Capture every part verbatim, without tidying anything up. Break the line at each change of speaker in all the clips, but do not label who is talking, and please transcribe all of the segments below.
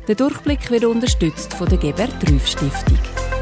Der Durchblick wird unterstützt von der Gebert-Rüff-Stiftung.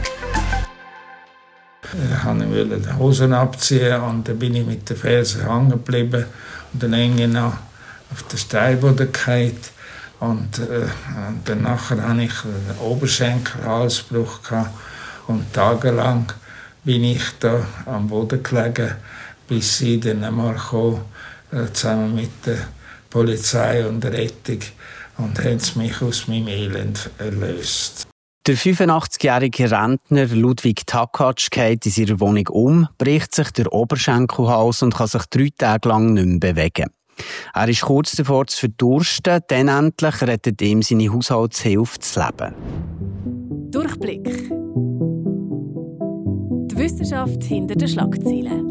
Ich wollte die Hosen abziehen und dann bin ich mit den Fersen hängen geblieben und dann irgendwie noch auf den Steinboden gefallen. Und, äh, und dann nachher hatte ich einen Oberschenkelhalsbruch gehabt. Und tagelang bin ich da am Boden gelegen, bis sie dann einmal kam, äh, zusammen mit der Polizei und der Rettung, und haben mich aus meinem Elend erlöst.
Der fünfundachtzig-jährige Rentner Ludwig Takatsch geht in seiner Wohnung um, bricht sich der Oberschenkelhals und kann sich drei Tage lang nicht mehr bewegen. Er ist kurz davor zu verdursten, dann endlich rettet ihm seine Haushaltshilfe das Leben.
Durchblick. Die Wissenschaft hinter den Schlagzeilen.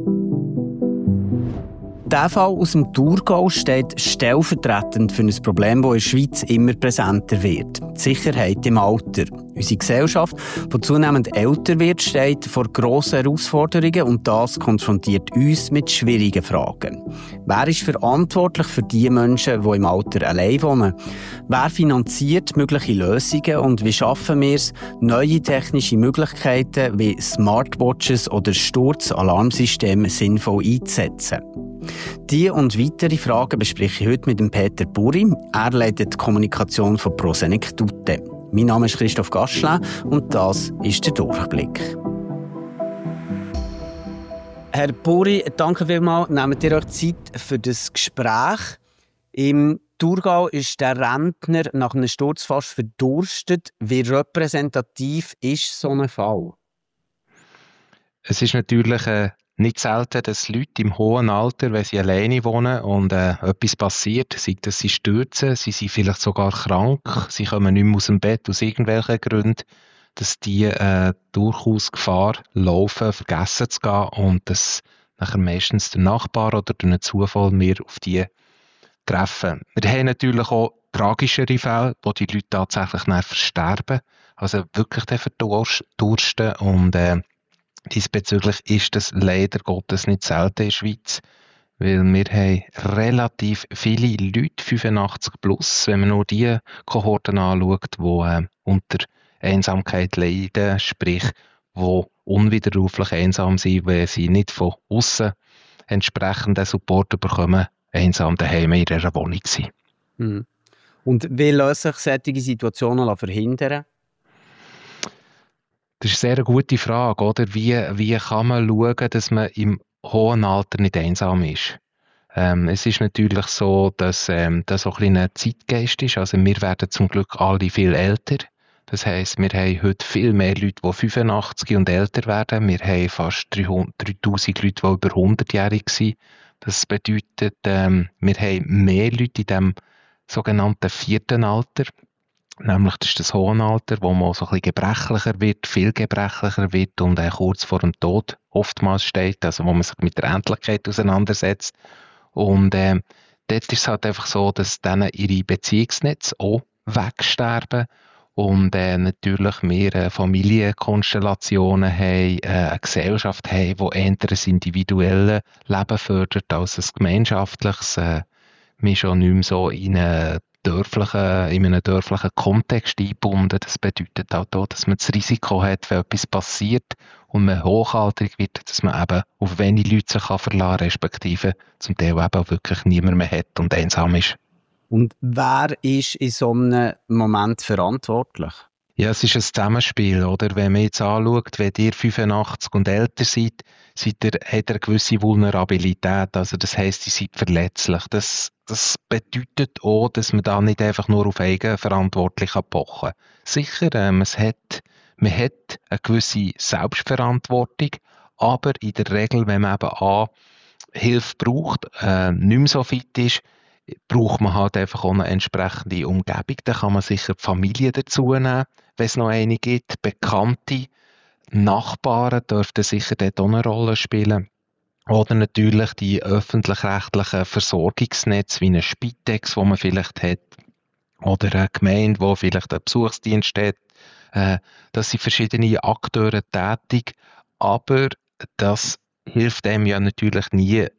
Der Fall aus dem Thurgau steht stellvertretend für ein Problem, das in der Schweiz immer präsenter wird. Die Sicherheit im Alter. Unsere Gesellschaft, die zunehmend älter wird, steht vor grossen Herausforderungen und das konfrontiert uns mit schwierigen Fragen. Wer ist verantwortlich für die Menschen, die im Alter allein wohnen? Wer finanziert mögliche Lösungen und wie schaffen wir es, neue technische Möglichkeiten wie Smartwatches oder Sturzalarmsysteme sinnvoll einzusetzen? Diese und weitere Fragen bespreche ich heute mit dem Peter Buri. Er leitet die Kommunikation von Pro Senectute. Mein Name ist Christoph Gaschle und das ist der Durchblick. Herr Buri, danke vielmals. Nehmt ihr euch Zeit für das Gespräch. Im Thurgau ist der Rentner nach einem Sturz fast verdurstet. Wie repräsentativ ist so ein Fall?
Es ist natürlich äh, nicht selten, dass Leute im hohen Alter, wenn sie alleine wohnen und äh, etwas passiert, sei das sie stürzen, sie sind vielleicht sogar krank, sie kommen nicht mehr aus dem Bett aus irgendwelchen Gründen, dass die äh, durchaus Gefahr laufen, vergessen zu gehen und dass nachher meistens der Nachbar oder durch einen Zufall mehr auf die treffen. Wir haben natürlich auch tragischere Fälle, wo die Leute tatsächlich dann versterben, also wirklich verdursten und äh, diesbezüglich ist das leider Gottes nicht selten in der Schweiz, weil wir haben relativ viele Leute, fünfundachtzig plus, wenn man nur die Kohorten anschaut, die äh, unter Einsamkeit leiden, sprich, die unwiderruflich einsam sind, weil sie nicht von außen entsprechenden Support bekommen, einsam daheim in ihrer Wohnung sind.
Mhm. Und wie lassen sich solche Situationen verhindern?
Das ist eine sehr gute Frage, oder? Wie, wie kann man schauen, dass man im hohen Alter nicht einsam ist? Ähm, es ist natürlich so, dass ähm, das auch ein bisschen Zeitgeist ist. Also wir werden zum Glück alle viel älter. Das heisst, wir haben heute viel mehr Leute, die fünfundachtzig und älter werden. Wir haben fast dreitausend Leute, die über hundertjährig sind. Das bedeutet, ähm, wir haben mehr Leute in diesem sogenannten vierten Alter. Nämlich das ist das hohe Alter, wo man so ein bisschen gebrechlicher wird, viel gebrechlicher wird und äh, kurz vor dem Tod oftmals steht, also wo man sich mit der Endlichkeit auseinandersetzt. Und äh, dort ist es halt einfach so, dass dann ihre Beziehungsnetze auch wegsterben und äh, natürlich mehr äh, Familienkonstellationen haben, äh, eine Gesellschaft haben, die eher ein individuelles Leben fördert als ein gemeinschaftliches. Äh, wir sind schon nicht mehr so in eine dörflichen, in einem dörflichen Kontext eingebunden. Das bedeutet auch, dass man das Risiko hat, wenn etwas passiert und man hochaltrig wird, dass man eben auf wenige Leute sich verlassen kann, respektive zum Teil eben auch wirklich niemand mehr hat und einsam ist.
Und wer ist in so einem Moment verantwortlich?
Ja, es ist ein Zusammenspiel, oder? Wenn man jetzt anschaut, wenn ihr fünfundachtzig und älter seid, seid ihr, habt ihr eine gewisse Vulnerabilität. Also das heisst, ihr seid verletzlich. Das, das bedeutet auch, dass man da nicht einfach nur auf Eigenverantwortung pochen kann. Sicher, ähm, es hat, man hat eine gewisse Selbstverantwortung, aber in der Regel, wenn man eben A, Hilfe braucht, äh, nicht mehr so fit ist, braucht man halt einfach auch eine entsprechende Umgebung. Da kann man sicher die Familie dazu nehmen, wenn es noch eine gibt. Bekannte Nachbarn dürften sicher dort auch eine Rolle spielen. Oder natürlich die öffentlich-rechtlichen Versorgungsnetze wie eine Spitex, die man vielleicht hat. Oder eine Gemeinde, die vielleicht einen Besuchsdienst hat. Äh, das sind verschiedene Akteure tätig. Aber das hilft einem ja natürlich nie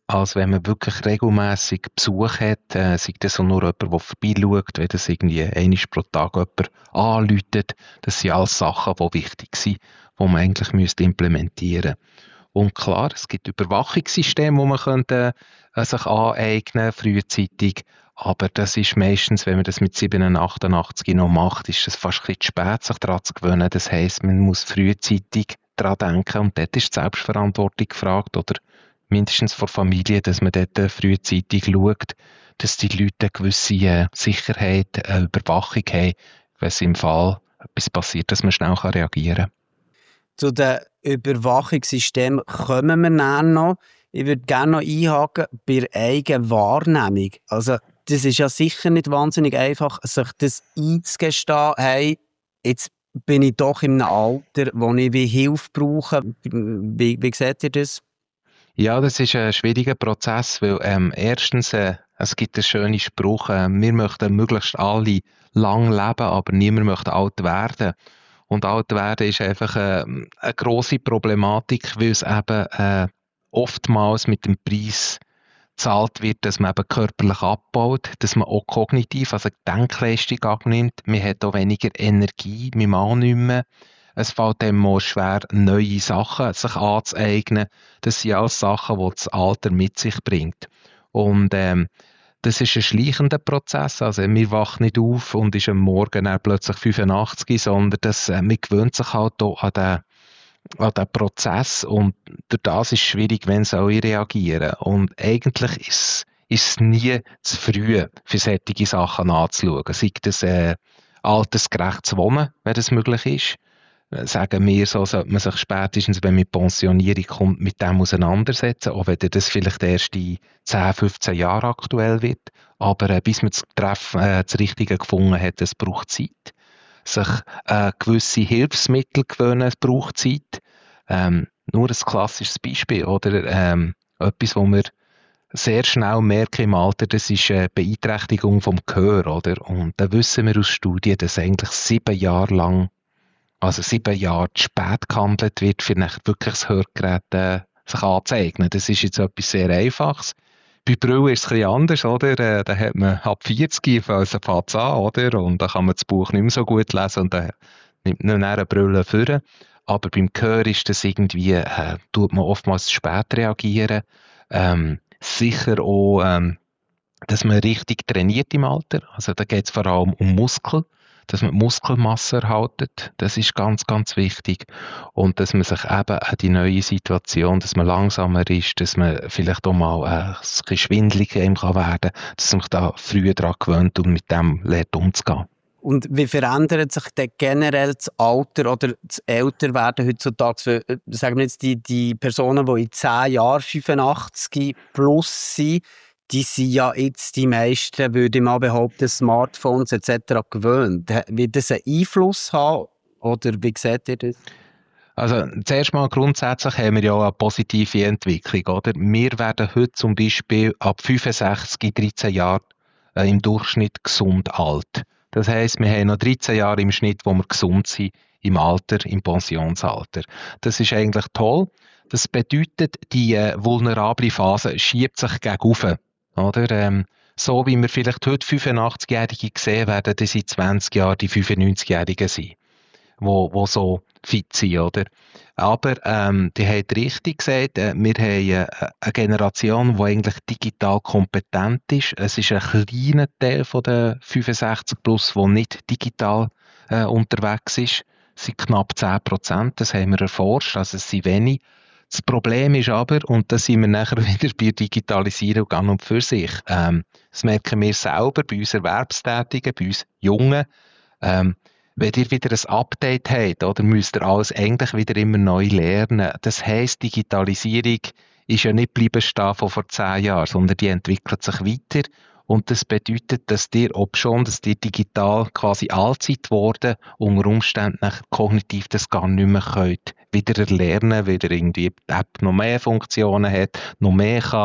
als wenn man wirklich regelmässig Besuch hat, äh, sei das so nur jemand, der vorbeischaut, wenn das irgendwie einmal pro Tag jemand anläutet. Das sind alles Sachen, die wichtig sind, die man eigentlich müsste implementieren müsste. Und klar, es gibt Überwachungssysteme, die man könnte, äh, sich aneignen frühzeitig. Aber das ist meistens, wenn man das mit siebenundachtzig, achtundachtzig noch macht, ist es fast ein bisschen zu spät, sich daran zu gewöhnen. Das heisst, man muss frühzeitig daran denken. Und dort ist die Selbstverantwortung gefragt, oder mindestens von der Familie, dass man dort frühzeitig schaut, dass die Leute eine gewisse äh, Sicherheit, eine Überwachung haben, wenn es im Fall etwas passiert, dass man schnell reagieren kann.
Zu den Überwachungssystemen kommen wir dann noch. Ich würde gerne noch einhaken bei der eigenen Wahrnehmung. Also, das ist ja sicher nicht wahnsinnig einfach, sich das einzugestehen, hey, jetzt bin ich doch in einem Alter, wo ich wie Hilfe brauche. Wie, wie seht ihr das?
Ja, das ist ein schwieriger Prozess, weil ähm, erstens, äh, es gibt einen schönen Spruch, äh, wir möchten möglichst alle lang leben, aber niemand möchte alt werden. Und alt werden ist einfach äh, eine grosse Problematik, weil es eben äh, oftmals mit dem Preis gezahlt wird, dass man eben körperlich abbaut, dass man auch kognitiv, also die Denkleistung abnimmt, man hat auch weniger Energie, man mag nicht mehr. Es fällt einem auch schwer, neue Sachen sich anzueignen. Das sind alles Sachen, die das Alter mit sich bringt. Und ähm, das ist ein schleichender Prozess. Also man wacht nicht auf und ist am Morgen dann plötzlich fünfundachtzig, sondern das, äh, man gewöhnt sich halt auch an den, an den Prozess. Und durch das ist es schwierig, wenn sie auch reagieren. Und eigentlich ist, ist es nie zu früh, für solche Sachen anzuschauen. Sei das äh, altersgerechtes Wohnen, wenn das möglich ist. Sagen wir so, sollte man sich spätestens, wenn man mit Pensionierung kommt, mit dem auseinandersetzen, auch wenn das vielleicht erst in zehn, fünfzehn Jahren aktuell wird. Aber äh, bis man das, Treffen, äh, das Richtige gefunden hat, es braucht Zeit. Sich äh, gewisse Hilfsmittel gewöhnen, es braucht Zeit. Ähm, nur ein klassisches Beispiel, oder ähm, etwas, wo wir sehr schnell merken im Alter, das ist eine Beeinträchtigung vom Gehör, oder? Und da wissen wir aus Studien, dass eigentlich sieben Jahre lang also sieben Jahre zu spät gehandelt wird, für wirklich das Hörgerät äh, sich anzueignen. Das ist jetzt etwas sehr Einfaches. Bei Brille ist es ein bisschen anders, oder? Äh, da hat man ab vierzig, also fängt es an, oder? Und da kann man das Buch nicht mehr so gut lesen und dann nimmt man eine Brille vor. Aber beim Gehör ist das irgendwie, äh, tut man oftmals zu spät reagieren. Ähm, sicher auch, ähm, dass man richtig trainiert im Alter. Also da geht es vor allem um Muskeln. Dass man die Muskelmasse erhaltet, das ist ganz, ganz wichtig. Und dass man sich eben an die neue Situation, dass man langsamer ist, dass man vielleicht auch mal äh, ein bisschen schwindelig werden kann, dass man sich da früher daran gewöhnt und mit dem lernt umzugehen.
Und wie verändert sich denn generell das Alter oder das Älterwerden heutzutage? Sagen wir jetzt, die, die Personen, die in zehn Jahren fünfundachtzig plus sind, die sind ja jetzt die meisten, würde ich mal behaupten, Smartphones et cetera gewöhnt. Wird das einen Einfluss haben oder wie seht ihr das?
Also zuerst mal grundsätzlich haben wir ja eine positive Entwicklung, oder? Wir werden heute zum Beispiel ab fünfundsechzig, dreizehn Jahren äh, im Durchschnitt gesund alt. Das heisst, wir haben noch dreizehn Jahre im Schnitt, wo wir gesund sind im Alter, im Pensionsalter. Das ist eigentlich toll. Das bedeutet, die äh, vulnerable Phase schiebt sich gegen oben. Oder? Ähm, so wie wir vielleicht heute fünfundachtzigjährige sehen, werden das in zwanzig Jahren die fünfundneunzigjährigen sein, wo, wo so fit sind. Oder? Aber ähm, die haben richtig gesagt, äh, wir haben äh, eine Generation, die eigentlich digital kompetent ist. Es ist ein kleiner Teil von der fünfundsechzig plus, der nicht digital äh, unterwegs ist. Es sind knapp zehn Prozent, das haben wir erforscht, also es sind wenig. Das Problem ist aber, und da sind wir nachher wieder bei Digitalisierung an und für sich, ähm, das merken wir selber bei uns Erwerbstätigen, bei uns Jungen, ähm, wenn ihr wieder ein Update habt, oder müsst ihr alles eigentlich wieder immer neu lernen. Das heisst, Digitalisierung ist ja nicht bleiben stehen von vor zehn Jahren, sondern die entwickelt sich weiter. Und das bedeutet, dass ihr, ob schon, dass ihr digital quasi allzeit geworden, unter Umständen kognitiv das gar nicht mehr könnt wieder erlernen, weil ihr irgendwie die App noch mehr Funktionen hat, noch mehr kann,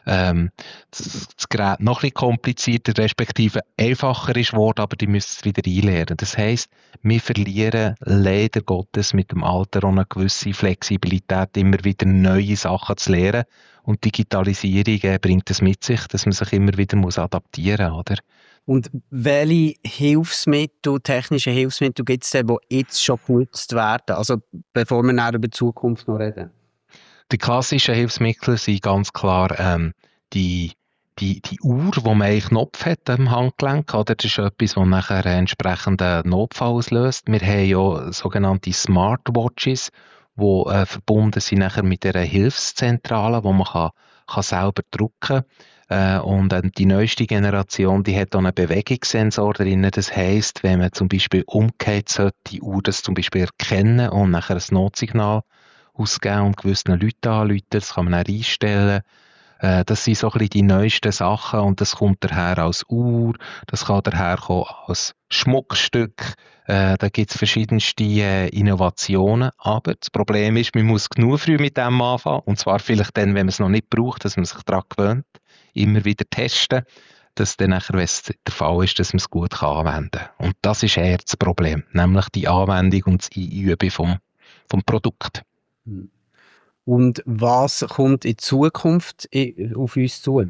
ähm, das, das Gerät noch ein bisschen komplizierter, respektive einfacher ist geworden, aber die müssen es wieder einlernen. Das heisst, wir verlieren leider Gottes mit dem Alter auch eine gewisse Flexibilität, immer wieder neue Sachen zu lernen. Und Digitalisierung äh, bringt es mit sich, dass man sich immer wieder muss adaptieren muss, oder?
Und welche Hilfsmittel, technische Hilfsmittel gibt es denn, die jetzt schon genutzt werden? Also bevor wir nachher über die Zukunft noch reden.
Die klassischen Hilfsmittel sind ganz klar ähm, die, die, die Uhr, wo man einen Knopf hat am Handgelenk. Oder? Das ist etwas, das nachher einen entsprechenden Notfall auslöst. Wir haben ja sogenannte Smartwatches, die äh, verbunden sind nachher mit einer Hilfszentrale, wo man kann, kann selber drücken kann. Äh, und äh, die neueste Generation, die hat auch einen Bewegungssensor drin. Das heisst, wenn man zum Beispiel umgeht, sollte die Uhr das zum Beispiel erkennen und nachher ein Notsignal ausgeben und gewissen Leuten anrufen. Das kann man auch einstellen. Äh, das sind so ein bisschen die neuesten Sachen und das kommt daher als Uhr, das kann daher kommen als Schmuckstück. Äh, da gibt es verschiedenste äh, Innovationen, aber das Problem ist, man muss genug früh mit dem anfangen und zwar vielleicht dann, wenn man es noch nicht braucht, dass man sich daran gewöhnt, immer wieder testen, dass dann nachher, wenn es der Fall ist, dass man es gut kann anwenden kann. Und das ist eher das Problem, nämlich die Anwendung und das Einüben vom, vom Produkt.
Und was kommt in Zukunft auf uns zu?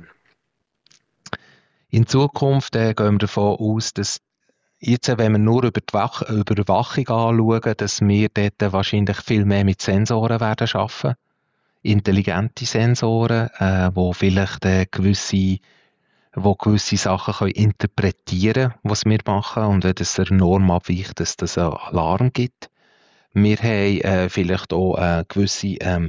In Zukunft äh, gehen wir davon aus, dass jetzt, wenn wir nur über die Wach- Überwachung anschauen, dass wir dort wahrscheinlich viel mehr mit Sensoren werden arbeiten. Intelligente Sensoren, äh, wo vielleicht äh, gewisse, wo gewisse Sachen können interpretieren können, was wir machen. Und wenn das der Norm abweicht, dass das einen Alarm gibt. Wir haben äh, vielleicht auch äh, gewisse ähm,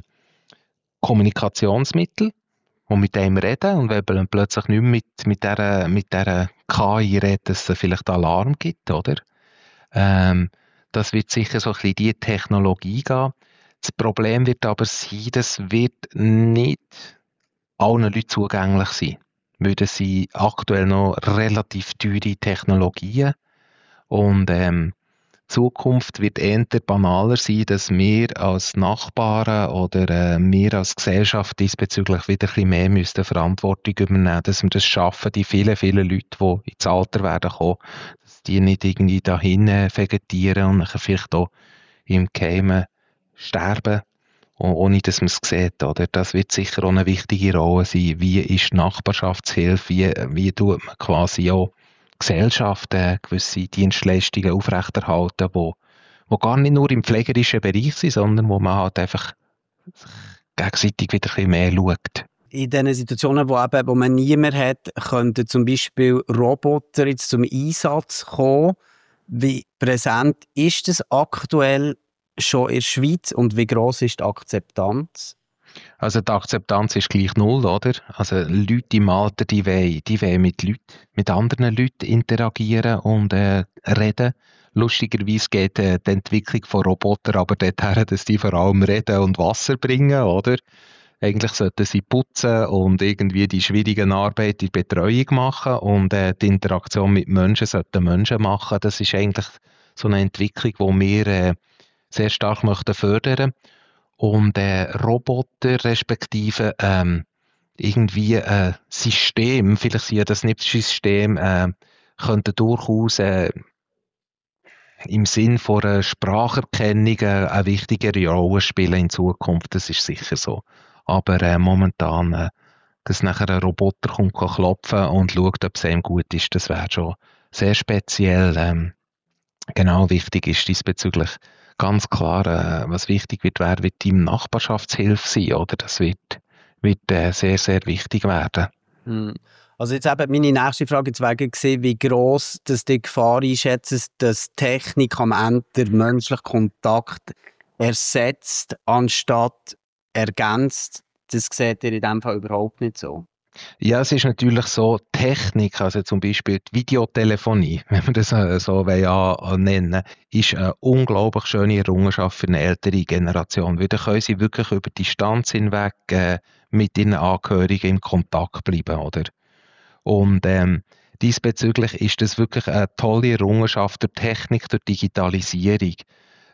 Kommunikationsmittel, die mit dem reden. Und wenn man plötzlich nicht mehr mit, mit dieser mit der K I redet, dass es vielleicht einen Alarm gibt, oder? Ähm, das wird sicher so ein bisschen die Technologie gehen. Das Problem wird aber sein, das wird nicht allen Leuten zugänglich sein. Weil das sind aktuell noch relativ teure Technologien. Und ähm, Zukunft wird eher banaler sein, dass wir als Nachbarn oder äh, wir als Gesellschaft diesbezüglich wieder ein bisschen mehr müssen Verantwortung übernehmen, dass wir das schaffen, die vielen, vielen Leute, die ins Alter werden kommen, dass die nicht irgendwie dahin vegetieren und nachher vielleicht auch im Geheimen sterben, ohne dass man es sieht. Oder? Das wird sicher auch eine wichtige Rolle sein. Wie ist Nachbarschaftshilfe? Wie, wie tut man quasi auch Gesellschaften gewisse Dienstleistungen aufrechterhalten, wo, wo gar nicht nur im pflegerischen Bereich sind, sondern wo man halt einfach gegenseitig wieder ein bisschen mehr schaut.
In diesen Situationen, wo, eben, wo man niemanden hat, könnten zum Beispiel Roboter jetzt zum Einsatz kommen. Wie präsent ist das aktuell schon in der Schweiz und wie gross ist die Akzeptanz?
Also die Akzeptanz ist gleich null, oder? Also Leute im Alter, die wollen, die wollen mit Leuten, mit anderen Leuten interagieren und äh, reden. Lustigerweise geht äh, die Entwicklung von Robotern aber dorthin, dass die vor allem reden und Wasser bringen, oder? Eigentlich sollten sie putzen und irgendwie die schwierigen Arbeiten in der Betreuung machen und äh, die Interaktion mit Menschen sollten Menschen machen. Das ist eigentlich so eine Entwicklung, die wir äh, sehr stark möchten fördern. Und äh, Roboter respektive ähm, irgendwie ein äh, System, vielleicht sind ja das nicht System, äh, könnten durchaus äh, im Sinn von einer Spracherkennung äh, eine wichtigere Rolle spielen in Zukunft. Das ist sicher so. Aber äh, momentan, äh, dass nachher ein Roboter kommt, kann klopfen und schaut, ob es ihm gut ist, das wäre schon sehr speziell. Ähm, genau, wichtig ist diesbezüglich ganz klar, äh, was wichtig wird, wer wird Team Nachbarschaftshilfe sein, oder? Das wird, wird äh, sehr, sehr wichtig werden.
Hm. Also jetzt eben meine nächste Frage jetzt wäre gesehen, wie gross das die Gefahr einschätzt, dass Technik am Ende den menschlichen Kontakt ersetzt, anstatt ergänzt. Das seht ihr in diesem Fall überhaupt nicht so.
Ja, es ist natürlich so, Technik, also zum Beispiel die Videotelefonie, wenn wir das so nennen, ist eine unglaublich schöne Errungenschaft für eine ältere Generation, weil dann können sie wirklich über die Distanz hinweg äh, mit ihren Angehörigen in Kontakt bleiben, oder? Und ähm, diesbezüglich ist das wirklich eine tolle Errungenschaft der Technik, der Digitalisierung.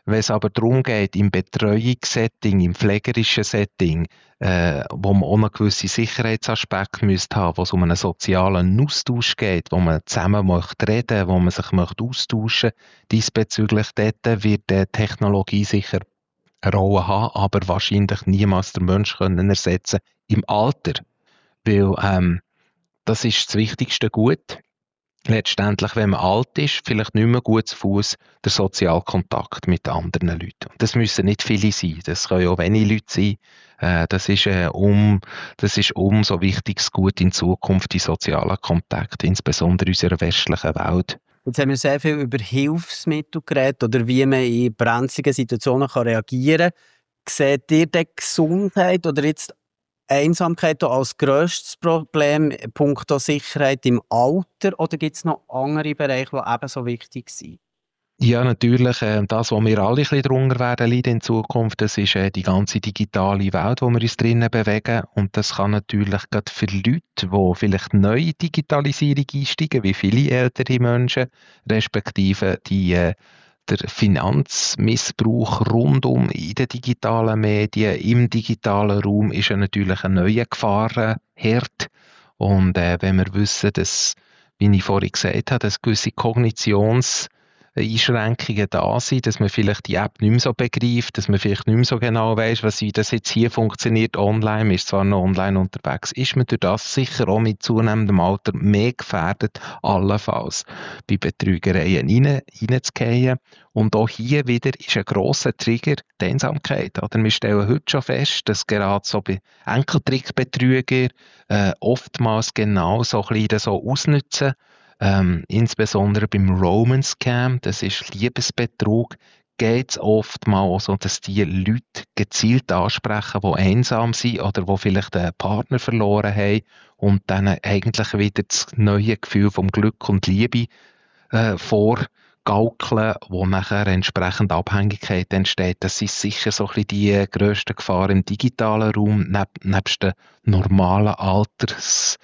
Wenn es aber darum geht, im Betreuungssetting, im pflegerischen Setting, äh, wo man auch noch gewisse Sicherheitsaspekte müsste haben, wo es um einen sozialen Austausch geht, wo man zusammen möchte reden, wo man sich möchte austauschen, diesbezüglich dort wird die Technologie sicher eine Rolle haben, aber wahrscheinlich niemals den Menschen können ersetzen im Alter. Weil ähm, das ist das wichtigste Gut. Letztendlich, wenn man alt ist, vielleicht nicht mehr gut zu Fuß der Sozialkontakt mit anderen Leuten. Das müssen nicht viele sein, das können auch wenige Leute sein. Äh, das, ist, äh, um, das ist umso wichtiges Gut in Zukunft, die sozialen Kontakte, insbesondere in unserer westlichen Welt.
Jetzt haben wir sehr viel über Hilfsmittel geredet oder wie man in brenzligen Situationen kann reagieren kann. Seht ihr die Gesundheit oder jetzt Einsamkeit als grösstes Problem punkto Sicherheit im Alter oder gibt es noch andere Bereiche, die ebenso wichtig sind?
Ja, natürlich. Äh, das, was wir alle ein bisschen drunter werden leiden in Zukunft, das ist äh, die ganze digitale Welt, wo wir uns drinnen bewegen. Und das kann natürlich gerade für Leute, die vielleicht neu in Digitalisierung einsteigen, wie viele ältere Menschen, respektive die äh, der Finanzmissbrauch rundum in den digitalen Medien, im digitalen Raum ist ja natürlich ein neuer Gefahrenherd. Und äh, wenn wir wissen, dass, wie ich vorhin gesagt habe, dass gewisse Kognitions- Einschränkungen da sind, dass man vielleicht die App nicht mehr so begreift, dass man vielleicht nicht mehr so genau weiss, was wie das jetzt hier funktioniert online, man ist zwar noch online unterwegs, ist man durch das sicher auch mit zunehmendem Alter mehr gefährdet, allenfalls bei Betrügereien rein, reinzugehen. Und auch hier wieder ist ein grosser Trigger die Einsamkeit. Oder wir stellen heute schon fest, dass gerade so bei Enkeltrickbetrügern äh, oftmals genau so ein bisschen so ausnutzen. Ähm, insbesondere beim Romance-Scam, das ist Liebesbetrug, geht es oft mal so, dass die Leute gezielt ansprechen, die einsam sind oder die vielleicht einen Partner verloren haben und dann eigentlich wieder das neue Gefühl vom Glück und Liebe äh, vorgaukeln, wo nachher entsprechend Abhängigkeit entsteht. Das ist sicher so ein bisschen die grösste Gefahr im digitalen Raum, neb, nebst den normalen Alters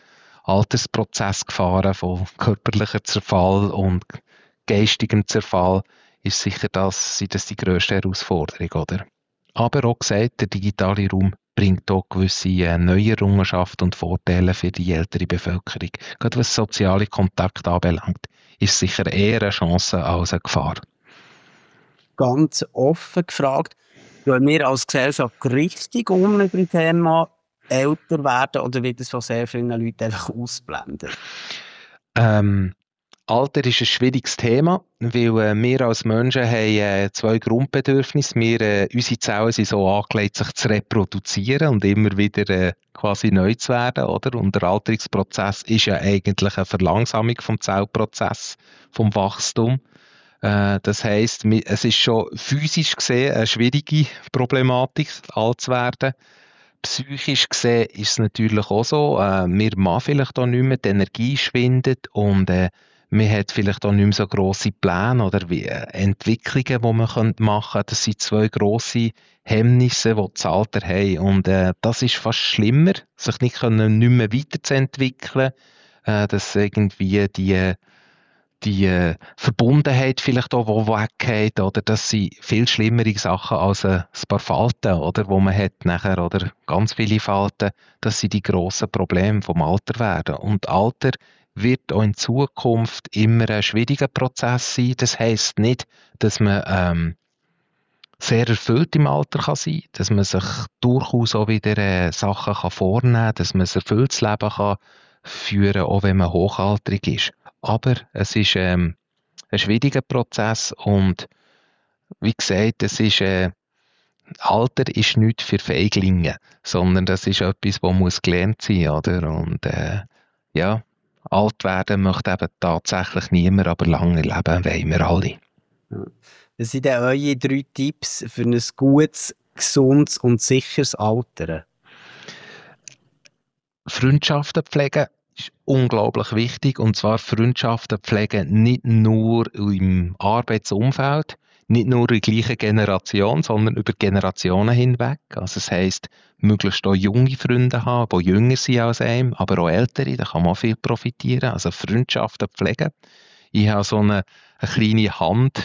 Altersprozessgefahren von körperlicher Zerfall und geistigem Zerfall ist sicher das, sind das die grösste Herausforderung, oder? Aber auch gesagt, der digitale Raum bringt auch gewisse äh, neue Errungenschaften und Vorteile für die ältere Bevölkerung. Gerade was soziale Kontakte anbelangt, ist sicher eher eine Chance als eine Gefahr.
Ganz offen gefragt, gehen wir als Gesellschaft richtig um mit dem Thema älter werden oder wird es von sehr vielen Leuten einfach ausblenden?
Ähm, Alter ist ein schwieriges Thema, weil äh, wir als Menschen haben äh, zwei Grundbedürfnisse. Wir, äh, unsere Zellen sind so angelegt, sich zu reproduzieren und immer wieder äh, quasi neu zu werden. Oder? Und der Alterungsprozess ist ja eigentlich eine Verlangsamung vom Zellprozess, vom Wachstum. Äh, das heisst, es ist schon physisch gesehen eine schwierige Problematik, alt zu werden. Psychisch gesehen ist es natürlich auch so, äh, wir machen vielleicht auch nicht mehr, die Energie schwindet und äh, man hat vielleicht auch nicht mehr so grosse Pläne oder wie, äh, Entwicklungen, die man machen könnte. Das sind zwei grosse Hemmnisse, die das Alter haben. Und äh, das ist fast schlimmer, sich nicht, können, nicht mehr weiterzuentwickeln, äh, dass irgendwie die die äh, Verbundenheit vielleicht auch, die weggeht, oder das sind viel schlimmere Sachen als äh, ein paar Falten, oder, wo man hat nachher, oder ganz viele Falten, das sind die grossen Probleme vom Alter werden. Und Alter wird auch in Zukunft immer ein schwieriger Prozess sein. Das heisst nicht, dass man ähm, sehr erfüllt im Alter kann sein, dass man sich durchaus auch wieder äh, Sachen kann vornehmen kann, dass man ein erfülltes Leben kann führen, auch wenn man hochaltrig ist. Aber es ist ähm, ein schwieriger Prozess und wie gesagt, es ist, äh, Alter ist nicht für Feiglinge, sondern das ist etwas, das muss gelernt sein, oder? Und äh, ja, alt werden möchte eben tatsächlich niemand, aber lange leben wollen wir alle.
Das sind dann eure drei Tipps für ein gutes, gesundes und sicheres Altern.
Freundschaften pflegen ist unglaublich wichtig, und zwar Freundschaften pflegen nicht nur im Arbeitsumfeld, nicht nur in der gleichen Generation, sondern über Generationen hinweg. Also das heisst, möglichst auch junge Freunde haben, die jünger sind als einem, aber auch ältere, da kann man auch viel profitieren. Also Freundschaften pflegen. Ich habe so eine, eine kleine Hand,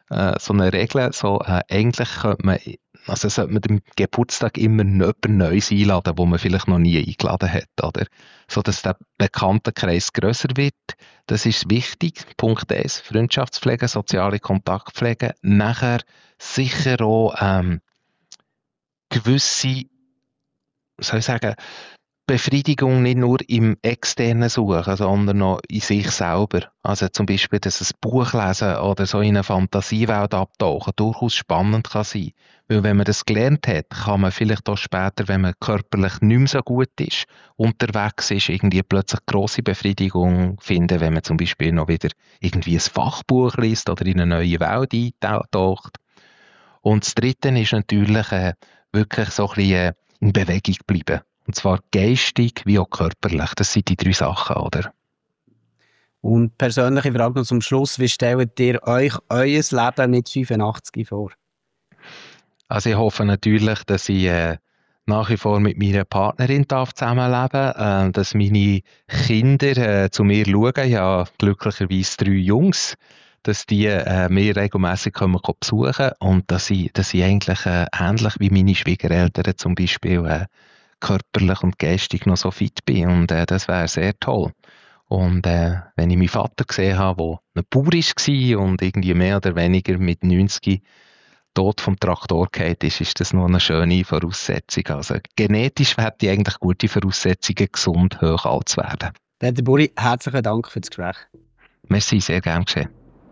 äh, so eine Regel, so, äh, eigentlich könnte man, also sollte man dem Geburtstag immer jemand Neues einladen, wo man vielleicht noch nie eingeladen hat, oder? So dass der Bekanntenkreis grösser wird. Das ist wichtig. Punkt eins, Freundschaftspflege, soziale Kontaktpflege. Nachher sicher auch ähm, gewisse, soll ich sagen, Befriedigung nicht nur im Externen suchen, sondern auch in sich selber. Also zum Beispiel, dass ein Buch lesen oder so in eine Fantasiewelt abtauchen durchaus spannend kann sein. Weil wenn man das gelernt hat, kann man vielleicht auch später, wenn man körperlich nicht mehr so gut ist, unterwegs ist, irgendwie plötzlich grosse Befriedigung finden, wenn man zum Beispiel noch wieder irgendwie ein Fachbuch liest oder in eine neue Welt eintaucht. Und das Dritte ist natürlich äh, wirklich so ein bisschen äh, in Bewegung bleiben. Und zwar geistig wie auch körperlich. Das sind die drei Sachen, oder?
Und persönliche Frage noch zum Schluss. Wie stellt ihr euch euer Leben mit fünfundachtzig vor?
Also ich hoffe natürlich, dass ich äh, nach wie vor mit meiner Partnerin darf zusammenleben darf, äh, dass meine Kinder äh, zu mir schauen. Ich habe glücklicherweise drei Jungs, dass die äh, mir regelmässig kommen, kommen besuchen und dass ich, dass ich eigentlich äh, ähnlich wie meine Schwiegereltern zum Beispiel äh, körperlich und geistig noch so fit bin und äh, das wäre sehr toll. Und äh, wenn ich meinen Vater gesehen habe, der ein Bauer war und irgendwie mehr oder weniger mit neunzig tot vom Traktor gefallen ist, ist das noch eine schöne Voraussetzung. Also genetisch hätte ich eigentlich gute Voraussetzungen, gesund hoch alt zu werden.
Peter Buri, herzlichen Dank für das Gespräch.
Merci, sehr gerne geschehen.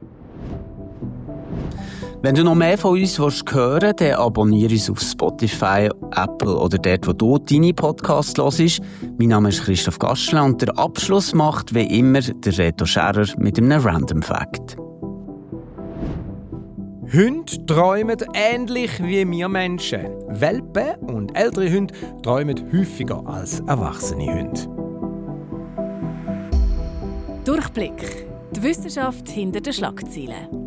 Wenn du noch mehr von uns hören willst, dann abonniere uns auf Spotify, Apple oder dort, wo du deine Podcasts hörst. Mein Name ist Christoph Gastler und der Abschluss macht wie immer der Reto Scherer mit einem Random Fact.
Hunde träumen ähnlich wie wir Menschen. Welpen und ältere Hunde träumen häufiger als erwachsene Hunde.
Durchblick. Die Wissenschaft hinter den Schlagzeilen.